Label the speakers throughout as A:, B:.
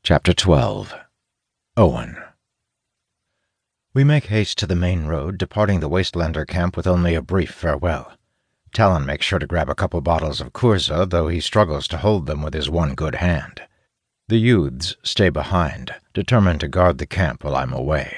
A: Chapter 12. Owen. We make haste to the main road, departing the Wastelander camp with only a brief farewell. Talon makes sure to grab a couple bottles of Kurza, though he struggles to hold them with his one good hand. The youths stay behind, determined to guard the camp while I'm away.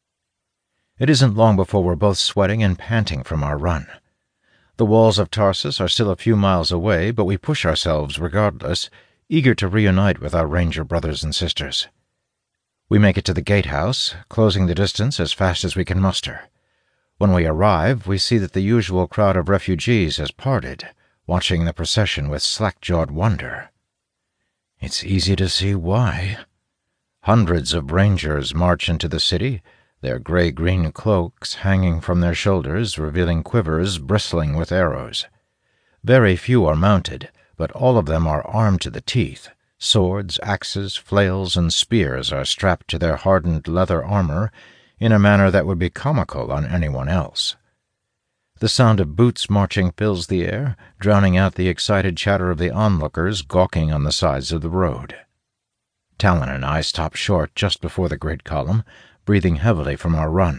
A: It isn't long before we're both sweating and panting from our run. The walls of Tarsus are still a few miles away, but we push ourselves regardless, eager to reunite with our ranger brothers and sisters. We make it to the gatehouse, closing the distance as fast as we can muster. When we arrive, we see that the usual crowd of refugees has parted, watching the procession with slack-jawed wonder. It's easy to see why. Hundreds of rangers march into the city, their gray-green cloaks hanging from their shoulders, revealing quivers bristling with arrows. Very few are mounted, but all of them are armed to the teeth. Swords, axes, flails, and spears are strapped to their hardened leather armor in a manner that would be comical on anyone else. The sound of boots marching fills the air, drowning out the excited chatter of the onlookers gawking on the sides of the road. Talon and I stop short just before the great column, breathing heavily from our run.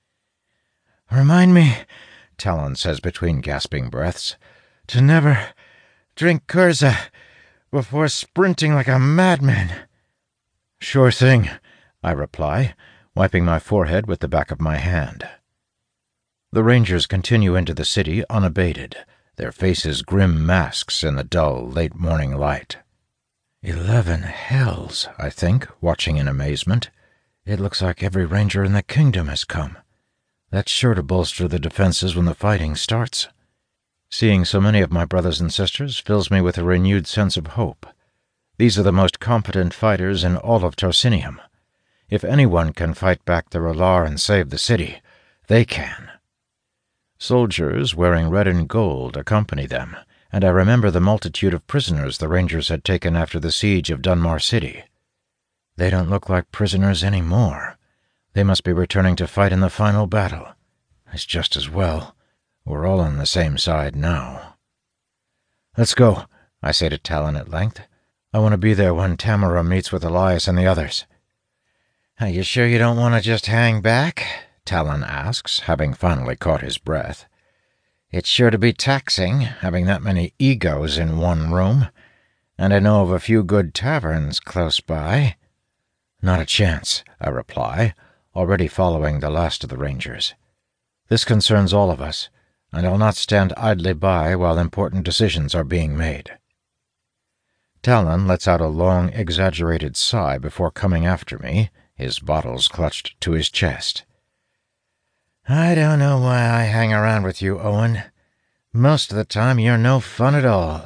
A: "Remind me," Talon says between gasping breaths, "to never drink Kurza before sprinting like a madman." "Sure thing," I reply, wiping my forehead with the back of my hand. The rangers continue into the city unabated, their faces grim masks in the dull, late-morning light. 11 hells, I think, watching in amazement. It looks like every ranger in the kingdom has come. That's sure to bolster the defenses when the fighting starts. Seeing so many of my brothers and sisters fills me with a renewed sense of hope. These are the most competent fighters in all of Tarsinium. If anyone can fight back the Relar and save the city, they can. Soldiers wearing red and gold accompany them, and I remember the multitude of prisoners the Rangers had taken after the siege of Dunmar City. They don't look like prisoners anymore. They must be returning to fight in the final battle. It's just as well. We're all on the same side now. "Let's go," I say to Talon at length. "I want to be there when Tamara meets with Elias and the others." "Are you sure you don't want to just hang back?" Talon asks, having finally caught his breath. "It's sure to be taxing, having that many egos in one room, and I know of a few good taverns close by." "Not a chance," I reply, already following the last of the rangers. "This concerns all of us, and I'll not stand idly by while important decisions are being made." Talon lets out a long, exaggerated sigh before coming after me, his bottles clutched to his chest. "I don't know why I hang around with you, Owen. Most of the time you're no fun at all."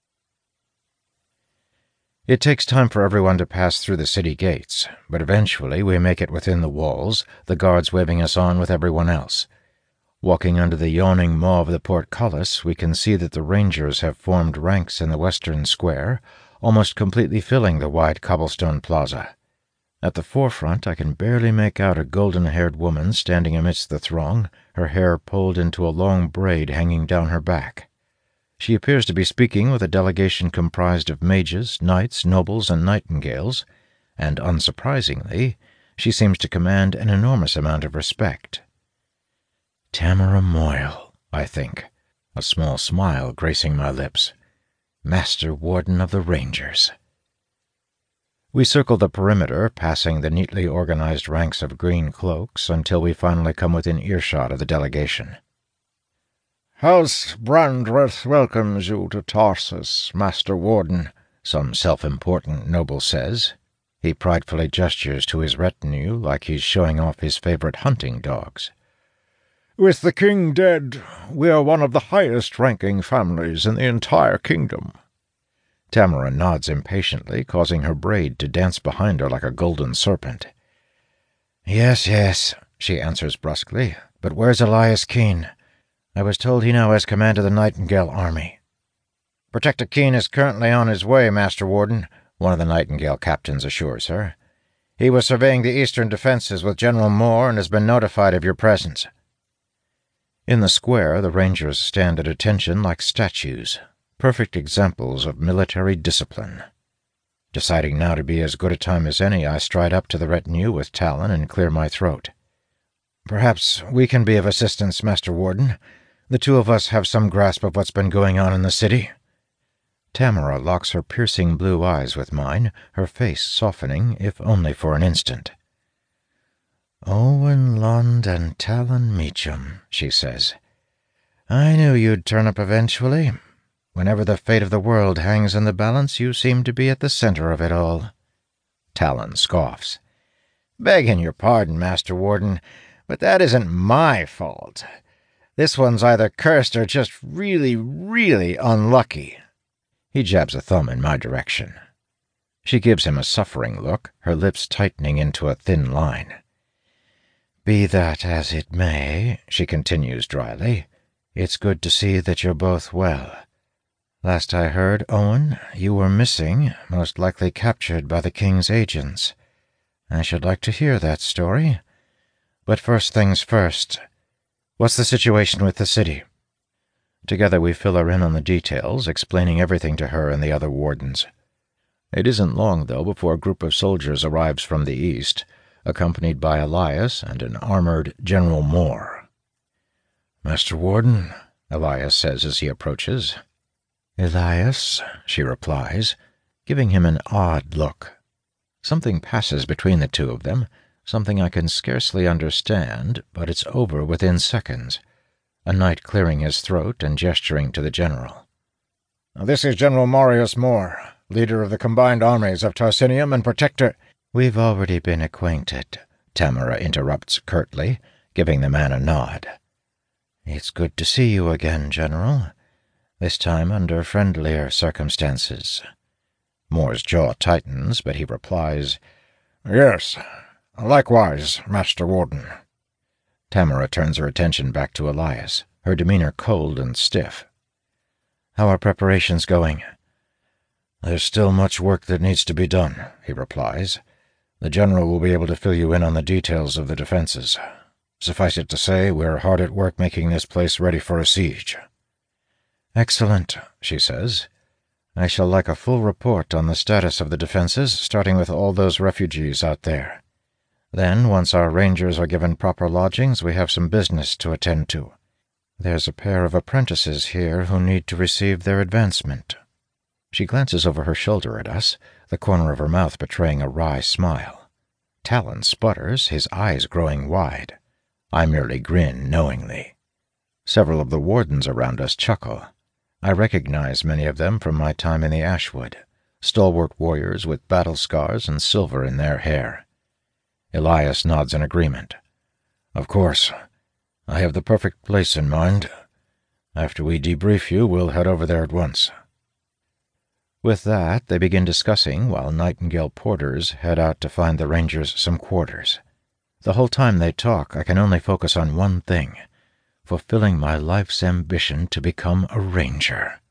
A: It takes time for everyone to pass through the city gates, but eventually we make it within the walls, the guards waving us on with everyone else. Walking under the yawning maw of the portcullis, we can see that the rangers have formed ranks in the western square, almost completely filling the wide cobblestone plaza. At the forefront I can barely make out a golden-haired woman standing amidst the throng, her hair pulled into a long braid hanging down her back. She appears to be speaking with a delegation comprised of mages, knights, nobles, and nightingales, and, unsurprisingly, she seems to command an enormous amount of respect. Tamara Moyle, I think, a small smile gracing my lips. Master Warden of the Rangers. We circle the perimeter, passing the neatly organized ranks of green cloaks, until we finally come within earshot of the delegation. "House Brandreth welcomes you to Tarsus, Master Warden," some self-important noble says. He pridefully gestures to his retinue like he's showing off his favorite hunting dogs. "With the king dead, we are one of the highest-ranking families in the entire kingdom." Tamara nods impatiently, causing her braid to dance behind her like a golden serpent. "Yes, yes," she answers brusquely, "but where's Elias Keene? I was told he now has command of the Nightingale army." "Protector Keene is currently on his way, Master Warden," one of the Nightingale captains assures her. "He was surveying the eastern defenses with General Moore and has been notified of your presence." In the square, the rangers stand at attention like statues, perfect examples of military discipline. Deciding now to be as good a time as any, I stride up to the retinue with Talon and clear my throat. "Perhaps we can be of assistance, Master Warden. The two of us have some grasp of what's been going on in the city." Tamara locks her piercing blue eyes with mine, her face softening, if only for an instant. "Owen Lund and Talon Meacham," she says. "I knew you'd turn up eventually. Whenever the fate of the world hangs in the balance, you seem to be at the center of it all." Talon scoffs. "Begging your pardon, Master Warden, but that isn't my fault. This one's either cursed or just really, really unlucky." He jabs a thumb in my direction. She gives him a suffering look, her lips tightening into a thin line. "Be that as it may," she continues dryly, "it's good to see that you're both well. Last I heard, Owen, you were missing, most likely captured by the King's agents. I should like to hear that story. But first things first, what's the situation with the city?" Together we fill her in on the details, explaining everything to her and the other wardens. It isn't long, though, before a group of soldiers arrives from the east, accompanied by Elias and an armored General Moore. "Master Warden," Elias says as he approaches. "Elias," she replies, giving him an odd look. Something passes between the two of them, something I can scarcely understand, but it's over within seconds. A knight clearing his throat and gesturing to the general. "This is General Marius Moore, leader of the combined armies of Tarsinium and Protector—" "We've already been acquainted," Tamara interrupts curtly, giving the man a nod. "It's good to see you again, General, this time under friendlier circumstances." Moore's jaw tightens, but he replies, "Yes, likewise, Master Warden." Tamara turns her attention back to Elias, her demeanor cold and stiff. "How are preparations going?" "There's still much work that needs to be done," he replies. "The General will be able to fill you in on the details of the defenses. Suffice it to say, we're hard at work making this place ready for a siege." "Excellent," she says. "I shall like a full report on the status of the defenses, starting with all those refugees out there. Then, once our rangers are given proper lodgings, we have some business to attend to. There's a pair of apprentices here who need to receive their advancement." She glances over her shoulder at us, the corner of her mouth betraying a wry smile. Talon sputters, his eyes growing wide. I merely grin knowingly. Several of the wardens around us chuckle. I recognize many of them from my time in the Ashwood, stalwart warriors with battle scars and silver in their hair. Elias nods in agreement. "Of course. I have the perfect place in mind. After we debrief you, we'll head over there at once." With that, they begin discussing while Nightingale porters head out to find the rangers some quarters. The whole time they talk, I can only focus on one thing: fulfilling my life's ambition to become a ranger.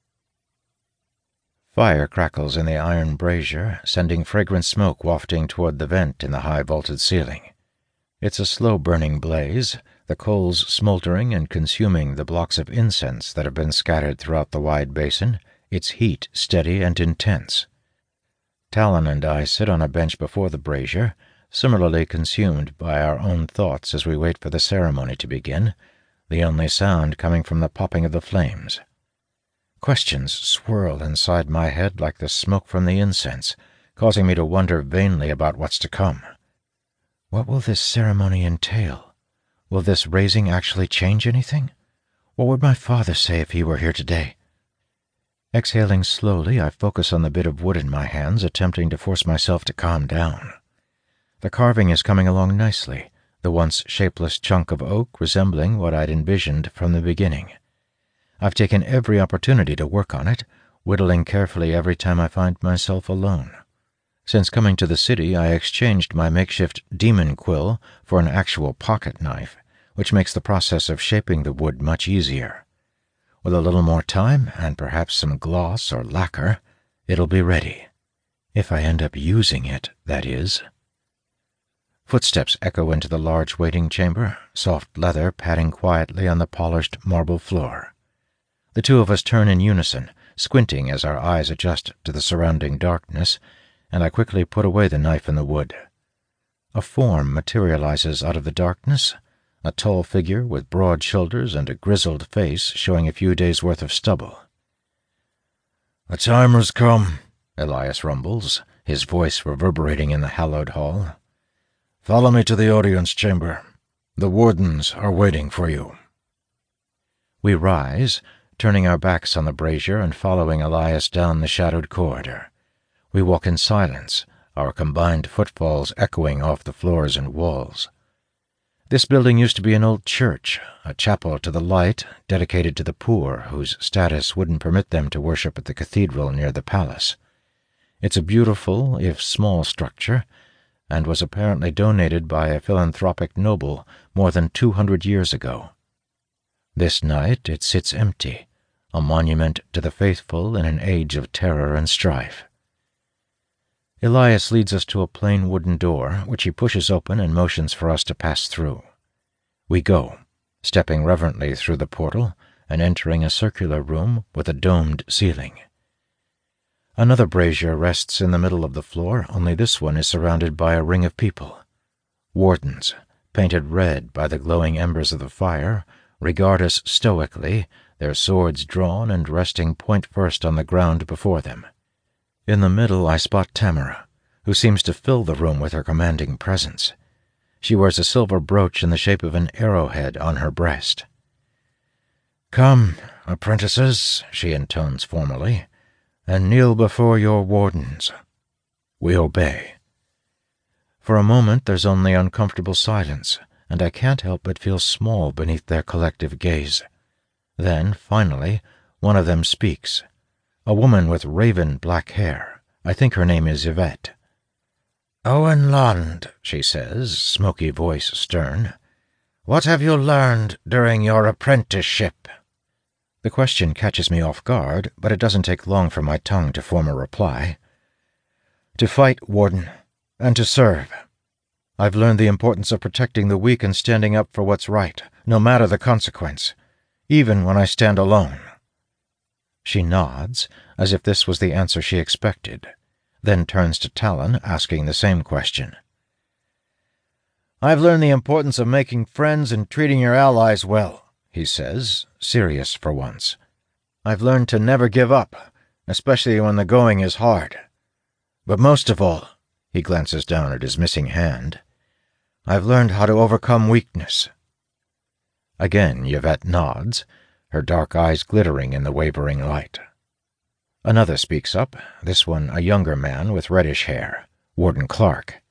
A: Fire crackles in the iron brazier, sending fragrant smoke wafting toward the vent in the high-vaulted ceiling. It's a slow-burning blaze, the coals smoldering and consuming the blocks of incense that have been scattered throughout the wide basin, its heat steady and intense. Talon and I sit on a bench before the brazier, similarly consumed by our own thoughts as we wait for the ceremony to begin, the only sound coming from the popping of the flames. Questions swirl inside my head like the smoke from the incense, causing me to wonder vainly about what's to come. What will this ceremony entail? Will this raising actually change anything? What would my father say if he were here today? Exhaling slowly, I focus on the bit of wood in my hands, attempting to force myself to calm down. The carving is coming along nicely, the once shapeless chunk of oak resembling what I'd envisioned from the beginning. I've taken every opportunity to work on it, whittling carefully every time I find myself alone. Since coming to the city, I exchanged my makeshift demon quill for an actual pocket knife, which makes the process of shaping the wood much easier. With a little more time, and perhaps some gloss or lacquer, it'll be ready. If I end up using it, that is. Footsteps echo into the large waiting chamber, soft leather padding quietly on the polished marble floor. The two of us turn in unison, squinting as our eyes adjust to the surrounding darkness, and I quickly put away the knife in the wood. A form materializes out of the darkness, a tall figure with broad shoulders and a grizzled face showing a few days' worth of stubble. "The time has come," Elias rumbles, his voice reverberating in the hallowed hall. "Follow me to the audience chamber. The wardens are waiting for you." We rise, turning our backs on the brazier and following Elias down the shadowed corridor. We walk in silence, our combined footfalls echoing off the floors and walls. This building used to be an old church, a chapel to the light, dedicated to the poor whose status wouldn't permit them to worship at the cathedral near the palace. It's a beautiful, if small, structure, and was apparently donated by a philanthropic noble more than 200 years ago. This night it sits empty, a monument to the faithful in an age of terror and strife. Elias leads us to a plain wooden door, which he pushes open and motions for us to pass through. We go, stepping reverently through the portal and entering a circular room with a domed ceiling. Another brazier rests in the middle of the floor, only this one is surrounded by a ring of people. Wardens, painted red by the glowing embers of the fire, regard us stoically, their swords drawn and resting point first on the ground before them. In the middle I spot Tamara, who seems to fill the room with her commanding presence. She wears a silver brooch in the shape of an arrowhead on her breast. "Come, apprentices," she intones formally, "and kneel before your wardens." We obey. For a moment there's only uncomfortable silence, and I can't help but feel small beneath their collective gaze. Then, finally, one of them speaks. A woman with raven black hair. I think her name is Yvette. "Owen Lund," she says, smoky voice stern. "What have you learned during your apprenticeship?" The question catches me off guard, but it doesn't take long for my tongue to form a reply. "To fight, Warden, and to serve. I've learned the importance of protecting the weak and standing up for what's right, no matter the consequence, even when I stand alone." She nods, as if this was the answer she expected, then turns to Talon, asking the same question. "I've learned the importance of making friends and treating your allies well," he says, serious for once. "I've learned to never give up, especially when the going is hard. But most of all," he glances down at his missing hand, "I've learned how to overcome weakness." Again Yvette nods, her dark eyes glittering in the wavering light. Another speaks up, this one a younger man with reddish hair, Warden Clark.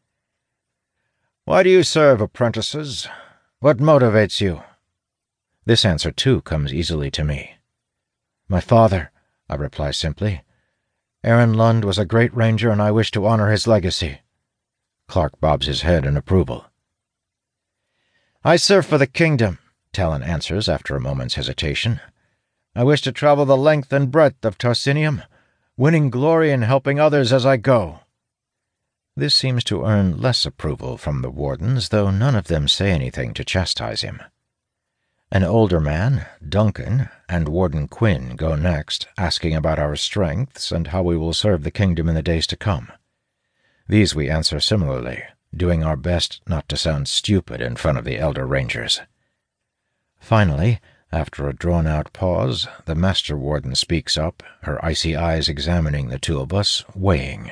A: "Why do you serve, apprentices? What motivates you?" This answer, too, comes easily to me. "My father," I reply simply. "Aaron Lund was a great ranger, and I wish to honor his legacy." Clark bobs his head in approval. "I serve for the kingdom," Talon answers after a moment's hesitation. "I wish to travel the length and breadth of Tarsinium, winning glory and helping others as I go." This seems to earn less approval from the wardens, though none of them say anything to chastise him. An older man, Duncan, and Warden Quinn go next, asking about our strengths and how we will serve the kingdom in the days to come. These we answer similarly, doing our best not to sound stupid in front of the elder rangers. Finally, after a drawn-out pause, the Master Warden speaks up, her icy eyes examining the two of us, weighing.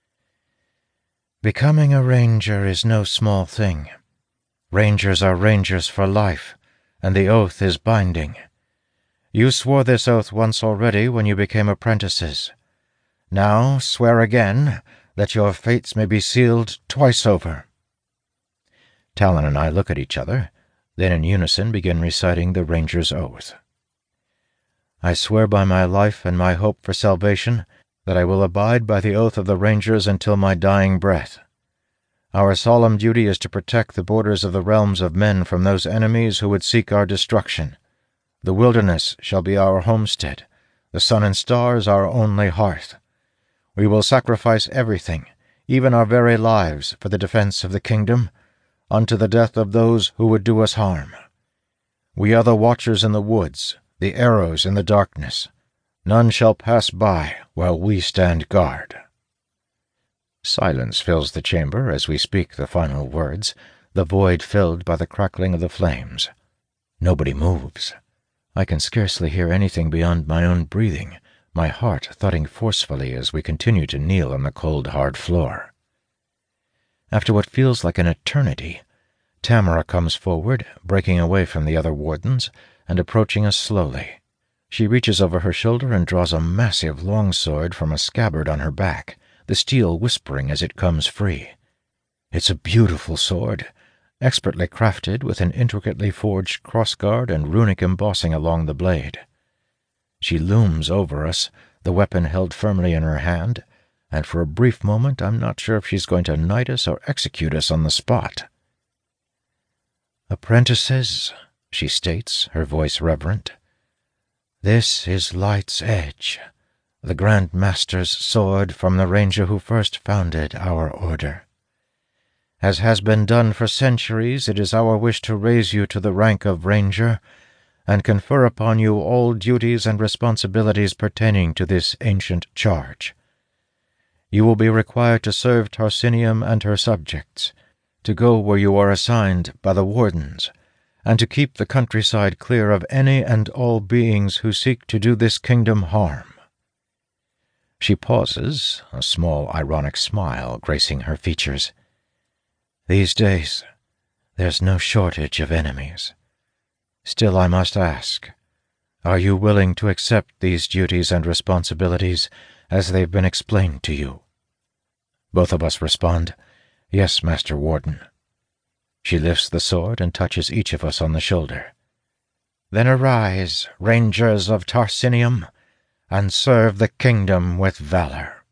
A: "Becoming a ranger is no small thing. Rangers are rangers for life, and the oath is binding. You swore this oath once already when you became apprentices. Now swear again, that your fates may be sealed twice over." Talon and I look at each other, then in unison begin reciting the Ranger's Oath. "I swear by my life and my hope for salvation that I will abide by the oath of the Rangers until my dying breath. Our solemn duty is to protect the borders of the realms of men from those enemies who would seek our destruction. The wilderness shall be our homestead, the sun and stars our only hearth. We will sacrifice everything, even our very lives, for the defense of the kingdom, unto the death of those who would do us harm. We are the watchers in the woods, the arrows in the darkness. None shall pass by while we stand guard." Silence fills the chamber as we speak the final words, the void filled by the crackling of the flames. Nobody moves. I can scarcely hear anything beyond my own breathing, my heart thudding forcefully as we continue to kneel on the cold, hard floor. After what feels like an eternity, Tamara comes forward, breaking away from the other wardens, and approaching us slowly. She reaches over her shoulder and draws a massive longsword from a scabbard on her back, the steel whispering as it comes free. It's a beautiful sword, expertly crafted with an intricately forged crossguard and runic embossing along the blade. She looms over us, the weapon held firmly in her hand, and for a brief moment I'm not sure if she's going to knight us or execute us on the spot. "Apprentices," she states, her voice reverent, "this is Light's Edge, the Grand Master's sword from the ranger who first founded our order. As has been done for centuries, it is our wish to raise you to the rank of ranger and confer upon you all duties and responsibilities pertaining to this ancient charge. You will be required to serve Tarsinium and her subjects, to go where you are assigned by the wardens, and to keep the countryside clear of any and all beings who seek to do this kingdom harm." She pauses, a small ironic smile gracing her features. "These days, there's no shortage of enemies. Still, I must ask, are you willing to accept these duties and responsibilities as they've been explained to you?" Both of us respond, "Yes, Master Warden." She lifts the sword and touches each of us on the shoulder. "Then arise, Rangers of Tarsinium, and serve the kingdom with valor."